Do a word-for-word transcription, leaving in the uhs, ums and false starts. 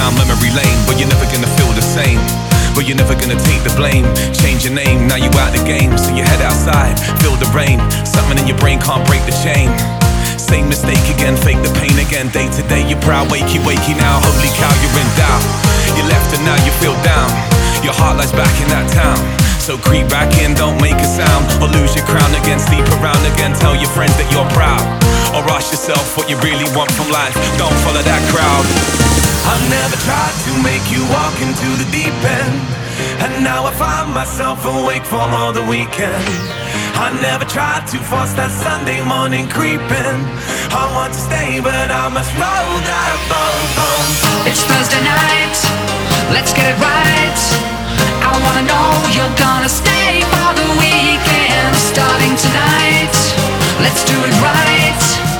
down memory lane, but you're never gonna feel the same. But you're never gonna take the blame. Change your name, now you out the game. So you head outside, feel the rain. Something in your brain can't break the chain. Same mistake again, fake the pain again. Day to day you're proud, wakey, wakey now. Holy cow, you're in doubt. You left and now you feel down. Your heart lies back in that town. So creep back in, don't make a sound. Or lose your crown again, sleep around again. Tell your friends that you're proud. Or ask yourself what you really want from life. Don't follow that crowd. I've never tried to make you walk into the deep end, and now I find myself awake for all the weekend. I never tried to force that Sunday morning creeping. I want to stay, but I must roll that bone. It's Thursday night, let's get it right. I wanna know you're gonna stay for the weekend. Starting tonight, let's do it right.